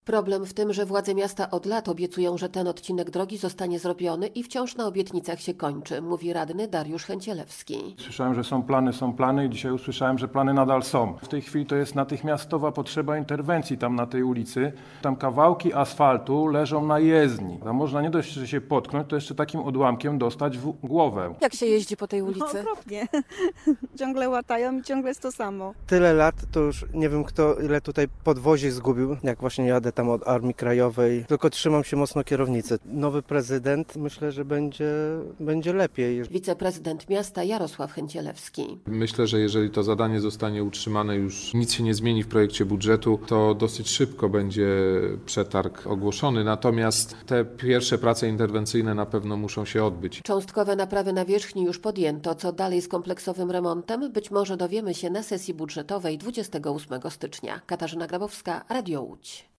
Problem w tym, że władze miasta od lat obiecują, że ten odcinek drogi zostanie zrobiony i wciąż na obietnicach się kończy, mówi radny Dariusz Chęcielewski. Słyszałem, że są plany i dzisiaj usłyszałem, że plany nadal są. W tej chwili to jest natychmiastowa potrzeba interwencji tam na tej ulicy. Tam kawałki asfaltu leżą na jezdni. Tam można nie dość, że się potknąć, to jeszcze takim odłamkiem dostać w głowę. Jak się jeździ po tej ulicy? No, okropnie. Ciągle łatają i ciągle jest to samo. Tyle lat, to już nie wiem kto ile tutaj podwozie zgubił, jak właśnie jadę tam od Armii Krajowej. Tylko trzymam się mocno kierownicy. Nowy prezydent, myślę, że będzie lepiej. Wiceprezydent miasta Jarosław Chęcielewski. Myślę, że jeżeli to zadanie zostanie utrzymane, już nic się nie zmieni w projekcie budżetu, to dosyć szybko będzie przetarg ogłoszony. Natomiast te pierwsze prace interwencyjne na pewno muszą się odbyć. Cząstkowe naprawy nawierzchni już podjęto. Co dalej z kompleksowym remontem? Być może dowiemy się na sesji budżetowej 28 stycznia. Katarzyna Grabowska, Radio Łódź.